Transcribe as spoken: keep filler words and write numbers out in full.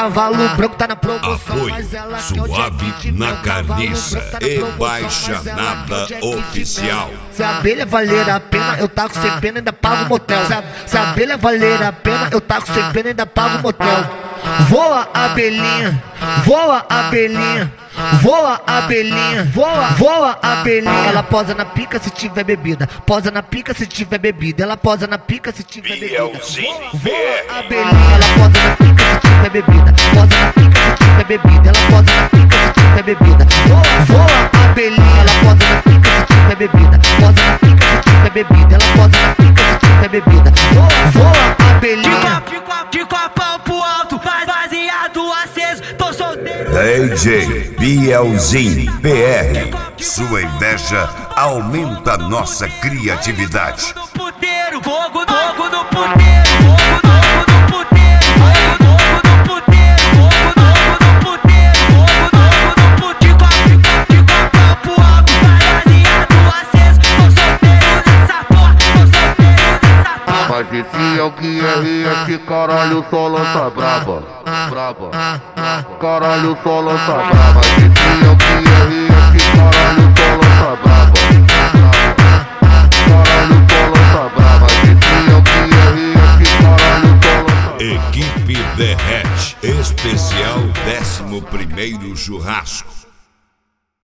cavalo branco tá na promoção. Apoio Mas ela Suave quer o na meu cavalo Carniça branco tá na e promoção. Baixa Mas ela Nada quer o Oficial. Se a abelha valer a pena, eu taco sem pena, ainda pago o motel. Se a, se a abelha valer a pena, eu taco sem pena, ainda pago o motel. Voa abelhinha, voa abelhinha, voa abelhinha, voa, voa abelhinha. Ela posa na pica se tiver bebida, posa na pica se tiver bebida, ela posa na pica se tiver bebida. Voa abelhinha, ela posa na pica se tiver bebida, posa na pica se tiver bebida, ela posa na pica se tiver bebida. Voa, voa abelhinha, ela posa na pica se tiver bebida, posa na pica se tiver bebida, ela posa na pica se tiver bebida. Voa, voa abelhinha. De copão pro alto, baseado aceso, tô solteiro. D J Bielzinho P R. Sua inveja aumenta nossa criatividade. Fogo no puteiro, fogo, fogo no puteiro, fogo, fogo no puteiro, fogo, fogo no puteiro, fogo, fogo no puteiro, fogo, fogo no puteiro. De copão pro alto, baseado aceso, tô solteiro nessa porra, tô solteiro nessa porra. Mas esse é o que é esse caralho só lança braba, braba. Caralho só lança braba. Mas esse é o que é esse caralho só lança braba, caralho só lança braba. Mas esse é o que é esse caralho só lança braba. Equipe Derrete, especial décimo primeiro churrasco.